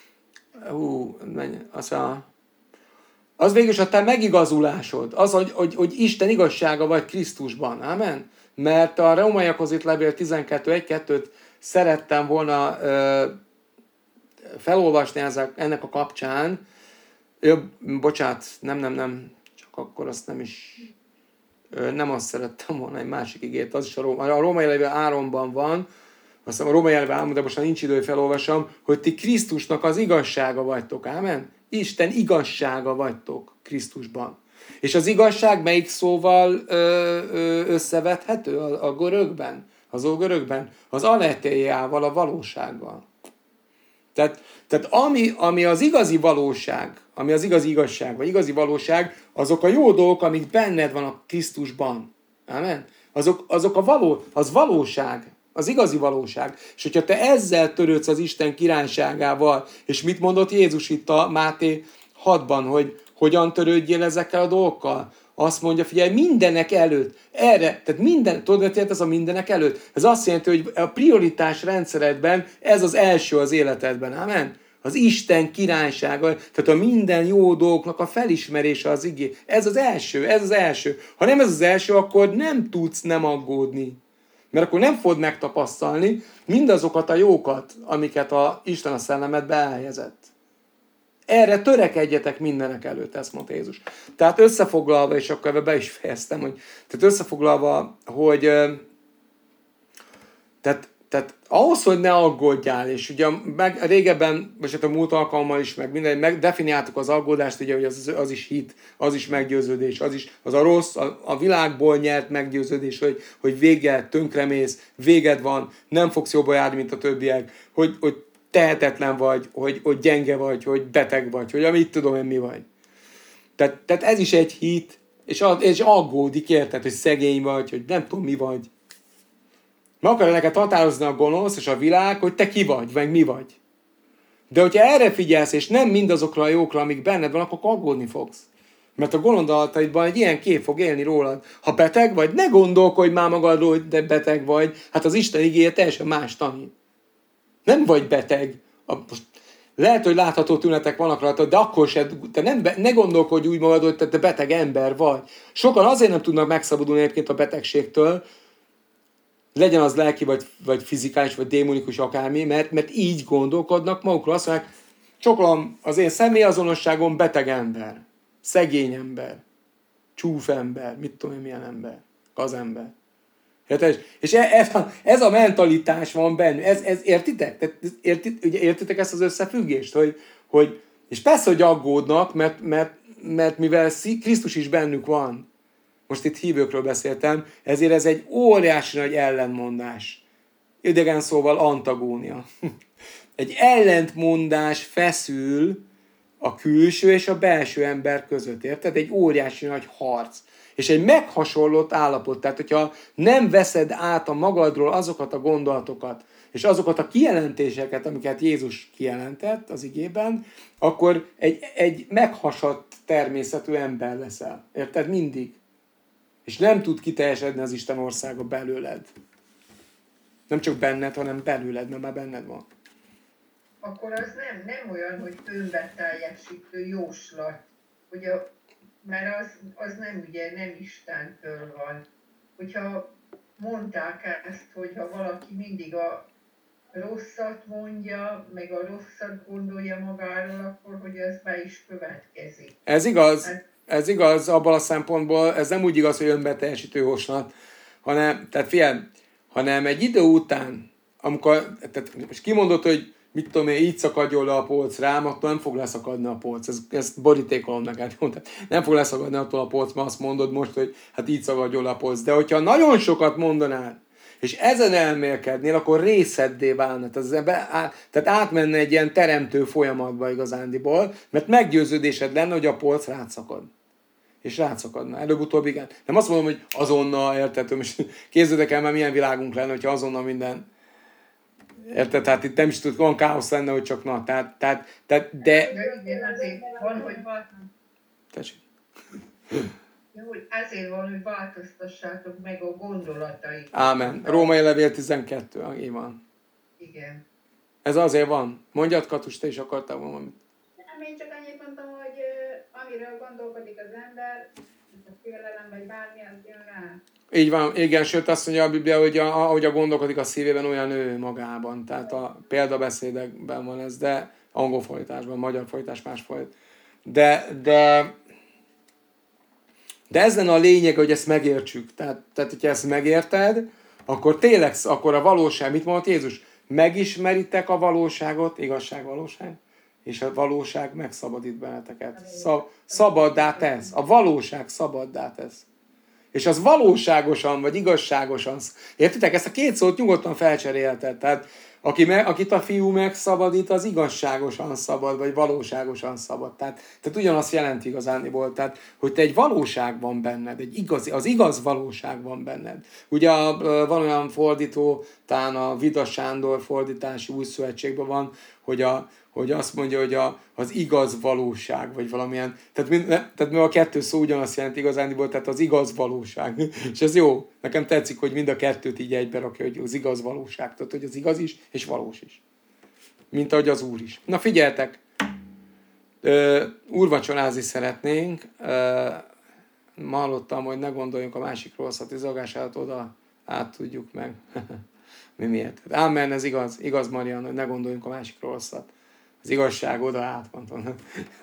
hú, az, a, az végülis a te megigazulásod, az, hogy, hogy, hogy Isten igazsága vagy Krisztusban. Ámen? Mert a Rómaiakhoz itt levél tizenkettő egy kettőt szerettem volna ö, felolvasni ezek, ennek a kapcsán. Ö, bocsánat, nem, nem, nem, csak akkor azt nem is... Nem azt szerettem volna, egy másik igét, az is a, Róm, a római levél háromban van, azt hiszem a római levél három, de most nincs idő, hogy felolvasom, hogy ti Krisztusnak az igazsága vagytok, ámen? Isten igazsága vagytok Krisztusban. És az igazság melyik szóval ö, ö, összevethető a, a görögben? Az ógörögben? Az aletéjával, a valósággal. Tehát, tehát ami, ami az igazi valóság, ami az igazi igazság, vagy igazi valóság, azok a jó dolgok, amik benned van a Krisztusban. Amen? Azok, azok a való, az valóság, az igazi valóság. És hogyha te ezzel törődsz az Isten királyságával, és mit mondott Jézus itt a Máté hatban, hogy hogyan törődjél ezekkel a dolgokkal? Azt mondja, figyelj, mindenek előtt, erre, tehát minden, tudod, mit jelent ez a mindenek előtt? Ez azt jelenti, hogy a prioritás rendszeredben ez az első az életedben, amen? Az Isten királysága, tehát a minden jó dolgoknak a felismerése az igé. Ez az első, ez az első. Ha nem ez az első, akkor nem tudsz nem aggódni. Mert akkor nem fogod megtapasztalni mindazokat a jókat, amiket a Isten a szellemedbe elhelyezett. Erre törekedjetek mindenek előtt, ezt mondta Jézus. Tehát összefoglalva, és akkor be is fejeztem, hogy, tehát összefoglalva, hogy tehát, tehát ahhoz, hogy ne aggódjál, és ugye meg, régebben, vagy a múlt alkalommal is, meg minden, meg definiáltuk az aggódást, ugye, hogy az, az is hit, az is meggyőződés, az is az a rossz, a, a világból nyert meggyőződés, hogy, hogy vége, tönkremész, véged van, nem fogsz jobban járni, mint a többiek, hogy, hogy tehetetlen vagy, hogy, hogy gyenge vagy, hogy beteg vagy, hogy amit tudom én mi vagy. Tehát, tehát ez is egy hit, és, és aggódik, érted, hogy szegény vagy, hogy nem tudom mi vagy. Meg akarja neked határozni a gonosz és a világ, hogy te ki vagy, vagy mi vagy. De hogyha erre figyelsz, és nem mindazokra a jókra, amik benned van, akkor aggódni fogsz. Mert a gondolataidban egy ilyen kép fog élni rólad. Ha beteg vagy, ne gondolkodj már magadról, hogy te beteg vagy. Hát az Isten igéje teljesen más tanít. Nem vagy beteg. Most lehet, hogy látható tünetek vannak rajta, de akkor se, te nem, ne gondolkodj úgy magad, hogy te beteg ember vagy. Sokan azért nem tudnak megszabadulni egyébként a betegségtől, legyen az lelki, vagy, vagy fizikális, vagy démonikus akármi, mert, mert így gondolkodnak magukról. Azt mondják, csokolom, az én személyazonosságom beteg ember, szegény ember, csúf ember, mit tudom én milyen ember, gazember. És ez a, ez a mentalitás van benne. Ez, ez, értitek? Tehát, értit, ugye, értitek ezt az összefüggést? Hogy, hogy, és persze, hogy aggódnak, mert, mert, mert mivel Krisztus is bennük van, most itt hívőkről beszéltem, ezért ez egy óriási nagy ellenmondás. Idegen szóval antagónia. Egy ellentmondás feszül a külső és a belső ember között, érted? Egy óriási nagy harc. És egy meghasonlott állapot. Tehát, hogyha nem veszed át a magadról azokat a gondolatokat, és azokat a kijelentéseket, amiket Jézus kijelentett az igében, akkor egy, egy meghasadt természetű ember leszel. Érted? Mindig. És nem tud kiteljesedni az Isten országa belőled. Nem csak benned, hanem belőled, mert már benned van. Akkor az nem, nem olyan, hogy önbeteljesítő jóslat, hogy a, mert az, az nem ugye nem Istentől van. Hogyha mondták ezt, hogyha valaki mindig a rosszat mondja, meg a rosszat gondolja magáról, akkor hogy ez be is következik. Ez igaz. Hát, Ez igaz abban a szempontból, ez nem úgy igaz, hogy önbeteljesítő jóslat, hanem, tehát figyelj, hanem egy idő után, amikor, tehát most kimondod, hogy mit tudom én, így szakadjon le a polc rám, attól nem fog leszakadni a polc. Ez, ezt borítékolom neked. Nem fog leszakadni attól a polc, mert azt mondod most, hogy hát így szakadjon le a polc. De hogyha nagyon sokat mondanál, és ezen elmélkednél, akkor részeddé válna. Tehát átmenne egy ilyen teremtő folyamatba igazándiból, mert meggyőződésed lenne, hogy a polc rátszakad. És rátszakadna. Előbb-utóbb igen. Nem azt mondom, hogy azonnal, érted, és képzeljétek el, mert milyen világunk lenne, hogyha azonnal minden. Érted? Tehát itt nem is tud, van káosz lenne, hogy csak na. Tehát, tehát, tehát de... de igen, azért van, hogy Tessék. ezért van, hogy változtassátok meg a gondolataikat. Ámen. Római levél tizenkettő. Így van. Igen. Ez azért van. Mondjad, Katus, te is akartál valamit. Nem, én csak annyit mondtam, hogy uh, amiről gondolkodik az ember, a félelem vagy bármi, az jön rá. Így van, igen, sőt azt mondja a Biblia, hogy a, ahogy a gondolkodik a szívében, olyan ő magában. Tehát a példabeszédekben van ez, de angol fordításban, magyar fordítás más fordít. De, de, de ez lenne a lényeg, hogy ezt megértsük. Tehát, tehát hogyha ezt megérted, akkor tényleg, akkor a valóság, mit mondott Jézus? Megismeritek a valóságot, igazság, valóság, és a valóság megszabadít benneteket. Szab, szabaddá tesz. A valóság szabaddá tesz. És az valóságosan, vagy igazságosan. Értitek? Ezt a két szót nyugodtan felcserélheted. Tehát aki me, akit a fiú megszabadít, az igazságosan szabad, vagy valóságosan szabad. Tehát, tehát ugyanazt jelenti igazániból. Tehát, hogy te egy valóság van benned, egy igazi, az igaz valóság van benned. Ugye van olyan fordító, talán a Vida Sándor fordítási új szövetségben van, hogy, a, hogy azt mondja, hogy a, az igaz valóság, vagy valamilyen, tehát, mind, tehát a kettő szó ugyanazt jelenti igazándiból, tehát az igaz valóság. És ez jó, nekem tetszik, hogy mind a kettőt így egybe rakja, hogy az igaz valóság, tehát hogy az igaz is, és valós is. Mint ahogy az Úr is. Na figyeltek, úrvacsorázni szeretnénk, ma hallottam, hogy ne gondoljunk a másik rosszat, izolgását oda át tudjuk meg. Mi miért? Ámen, ez igaz, igaz Marian, hogy ne gondoljunk a másik rosszat. Az igazság oda át, mondtam.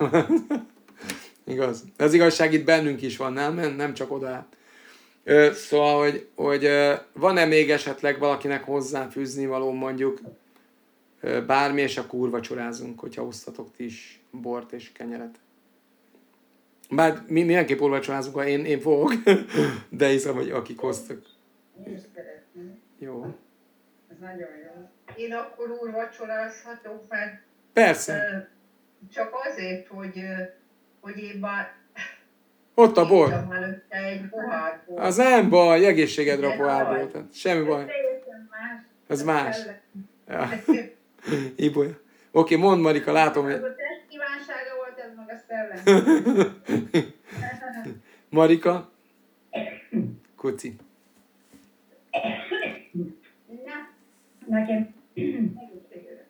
Igaz. De az igazság itt bennünk is van, nem? Nem csak oda át. Ö, szóval, hogy, hogy van-e még esetleg valakinek hozzáfűzni való mondjuk ö, bármi, és akkor úrvacsorázunk, hogyha hoztatok ti is bort és kenyeret. Bár mi mindenképp úrvacsorázunk, ha én, én fogok, de hiszem, hogy akik hoztak. Én is szeretném. Jó. Ez nagyon jó. Én akkor úrvacsorázhatok, mert Persze. csak azért, hogy, hogy én már Ott a bor. ittam előtte egy pohár bort. Az nem baj, egészségedre a pohárból. Semmi baj. Teljesen más. Ez más. Ja. Ibolya. Oké, mondd Marika, látom, hogy... Az a test kívánsága volt, ez meg a szellem. Marika? Kuci. Na, nekem egészségére.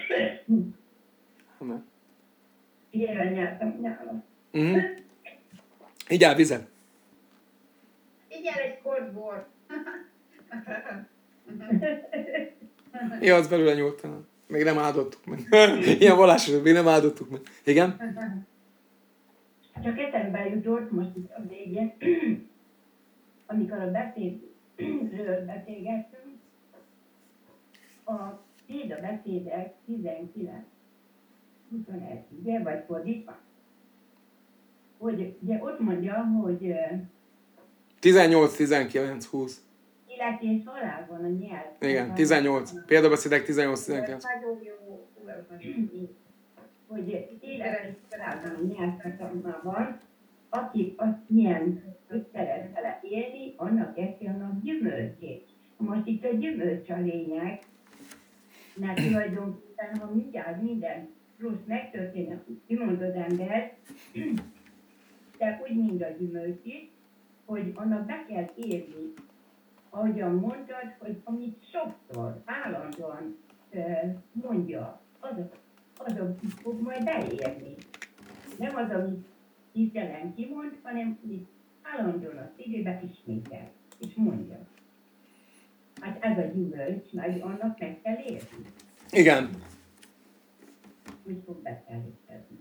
Ilyen nyertem nyáron. Uh-huh. Igyál vizet. Igyál egy kort bort. Ihatsz belőle nyugodtan. még nem áldottuk meg. Ilyen vallásos, még nem áldottuk meg. Igen? Csak eszembe jutott most itt a végén, amikor a beszédről beszélgettünk, a Péda beszédek tizenkilenc huszonegy, ugye, vagy fordítva? Hogy ugye ott mondja, hogy tizennyolc, tizenkilenc, húsz. élet és halál van a nyelv. Igen, tizennyolc. Példabeszédek tizennyolc, tizenkilenc. Nagyon jó, ú, ez nagyon jó. Hogy élet és halál van a nyelvtartalmában, aki azt milyen szeret vele élni, annak eszi annak gyümölcsét. Most itt a gyümölcs a lényeg, mert tulajdonképpen, ha mindjárt minden rossz megtörténik, kimondod ember, de úgy mind a gyümölcs is, hogy annak be kell érni, ahogyan mondtad, hogy amit sokszor, állandóan mondja, az, az fog majd beérni. Nem az, amit hirtelen kimond, hanem amit állandóan a szívébe ismétel, és mondja. Hát ez a gyümölcs, majd annak meg kell érni. Igen. Úgy fog betelíteni.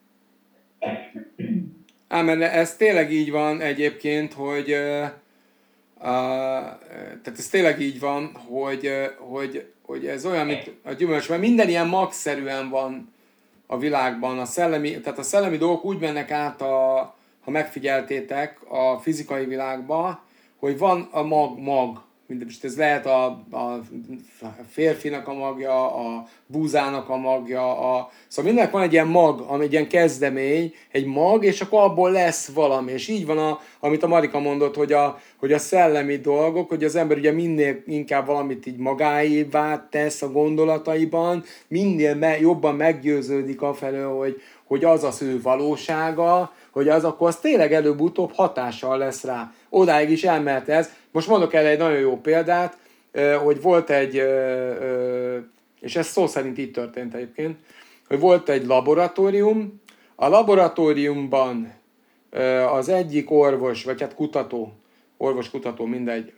Ám ez tényleg így van egyébként, hogy uh, uh, tehát ez tényleg így van, hogy, uh, hogy, hogy ez olyan, mint a gyümölcs, mert minden ilyen magszerűen van a világban. A szellemi, tehát a szellemi dolgok úgy mennek át, a, ha megfigyeltétek, a fizikai világba, hogy van a mag-mag. Most ez lehet a, a férfinak a magja, a búzának a magja, a... szóval mindennek van egy ilyen mag, ami egy ilyen kezdemény, egy mag, és akkor abból lesz valami. És így van, a, amit a Marika mondott, hogy a, hogy a szellemi dolgok, hogy az ember ugye minél inkább valamit így magáévá tesz a gondolataiban, minél me, jobban meggyőződik afelől, hogy, hogy az az ő valósága, hogy az akkor az tényleg előbb-utóbb hatással lesz rá. Odáig is elmehet ez. Most mondok el egy nagyon jó példát, hogy volt egy, és ez szó szerint így történt egyébként, hogy volt egy laboratórium, a laboratóriumban az egyik orvos, vagy hát kutató, orvos-kutató, mindegy,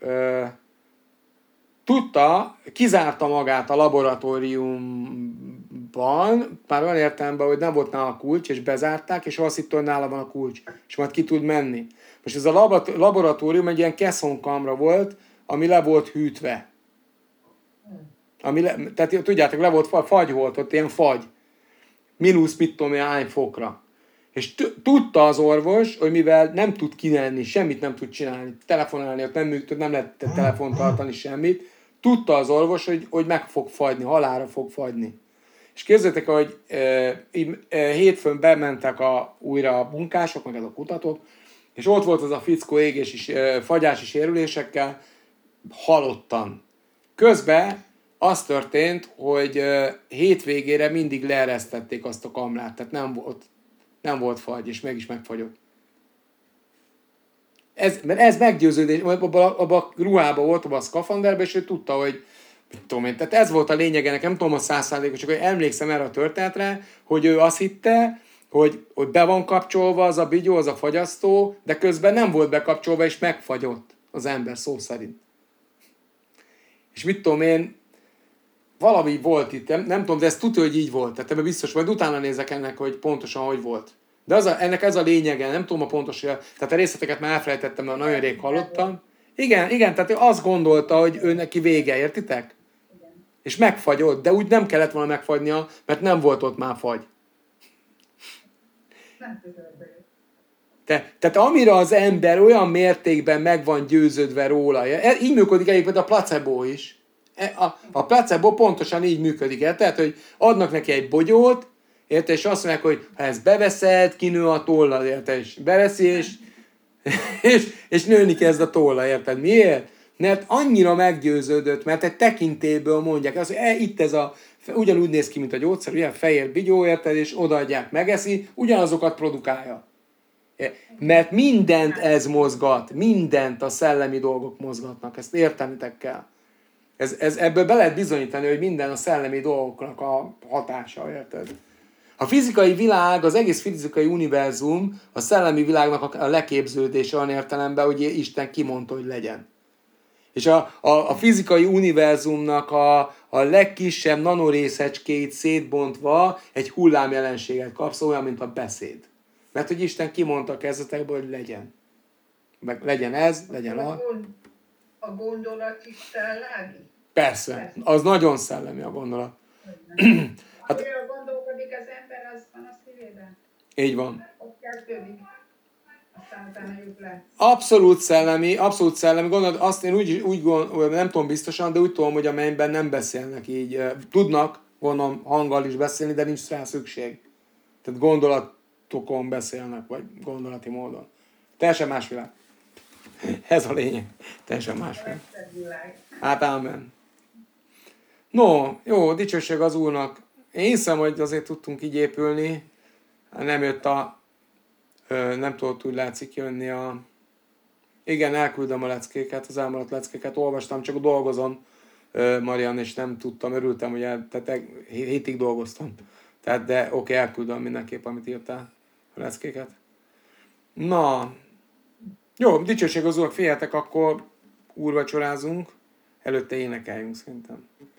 tudta, kizárta magát a laboratóriumban, már olyan értelemben, hogy nem volt nála kulcs, és bezárták, és azt hitt, hogy nála van a kulcs, és majd ki tud menni. Most ez a laboratórium egy ilyen keszonkamra volt, ami le volt hűtve. Ami le, tehát tudjátok, le volt fagy volt, ott ilyen fagy. Mínusz mit tudom én hány fokra. És t- tudta az orvos, hogy mivel nem tud kimenni, semmit nem tud csinálni, telefonálni, ott nem működött, nem lehet telefont tartani, semmit, tudta az orvos, hogy, hogy meg fog fagyni, halálra fog fagyni. És képzeljétek, hogy e, e, hétfőn bementek a, újra a munkások, meg ez a kutatók, és ott volt az a fickó égési, e, fagyási sérülésekkel, halottan. Közben az történt, hogy e, hétvégére mindig leeresztették azt a kamrát, tehát nem volt, nem volt fagy, és meg is megfagyott. Ez, mert ez meggyőződés, abban a, a ruhában volt, abban a szkafanderben, és ő tudta, hogy mit tudom én, tehát ez volt a lényege, nekem nem tudom a száz százalékos, csak hogy emlékszem erre a történetre, hogy ő azt hitte, hogy, hogy be van kapcsolva az a bigyó, az a fagyasztó, de közben nem volt bekapcsolva, és megfagyott az ember szó szerint. És mit tudom én, valami volt itt, nem, nem tudom, de ezt tudja, hogy így volt, tehát ebben biztos, majd utána nézek ennek, hogy pontosan hogy volt. De az a, ennek ez a lényege, nem tudom a pontos, tehát a részleteket már elfelejtettem, mert nagyon rég hallottam. Igen, igen, tehát ő azt gondolta, hogy ő neki vége, értitek? Igen. És megfagyott, de úgy nem kellett volna megfagynia, mert nem volt ott már fagy. Te, tehát amire az ember olyan mértékben meg van győződve róla, így működik egyébként a placebo is. A, a placebo pontosan így működik, el? Tehát, hogy adnak neki egy bogyót, érte, és azt mondják, hogy ha ezt beveszed, kinő a tollad, érte, és beveszi, és, és, és nőni kezd a tolla, érted? Miért? Mert annyira meggyőződött, mert egy tekintélyből mondják, az, hogy e, itt ez a, ugyanúgy néz ki, mint a gyógyszer, ugye fehér bigyó, érted, és odaadják, megeszi, ugyanazokat produkálja. Mert mindent ez mozgat, mindent a szellemi dolgok mozgatnak, ezt értenitek kell. Ez, ez, ebből be lehet bizonyítani, hogy minden a szellemi dolgoknak a hatása, érted? A fizikai világ, az egész fizikai univerzum, a szellemi világnak a leképződése olyan értelemben, hogy Isten kimondta, hogy legyen. És a, a, a fizikai univerzumnak a, a, a legkisebb nanorészecskéit szétbontva egy hullámjelenséget kapsz, olyan, mint a beszéd. Mert hogy Isten kimondta a kezdetekből, hogy legyen. Meg legyen ez, legyen a, az. gond, a gondolat is szellemi? Persze, az nagyon szellemi a gondolat. Hát, amiről gondolkodik az ember, az van a szívében. Így van. Ott kezdődik. Aztán utána jut le. Abszolút szellemi, abszolút szellemi. Gondolod, azt én úgy, úgy gondol, nem tudom biztosan, de úgy tudom, hogy a mennyben nem beszélnek így. Tudnak, gondolom, hanggal is beszélni, de nincs rá szükség. Tehát gondolatokon beszélnek, vagy gondolati módon. Teljesen más világ. Ez a lényeg. Teljesen más világ. Hát ámen. No, jó, dicsőség az Úrnak. Én hiszem, hogy azért tudtunk így épülni. Nem jött a... Nem tudott úgy látszik jönni a... Igen, elküldöm a leckéket, az elmaradt leckéket. Olvastam, csak dolgozom, Marian, és nem tudtam, örültem, hogy el, tehát hétig dolgoztam. Tehát, de oké, okay, elküldöm mindenképp, amit írtál, a leckéket. Na, jó, dicsőség az Úrnak, figyeljetek, akkor úrvacsorázunk, előtte énekeljünk szerintem.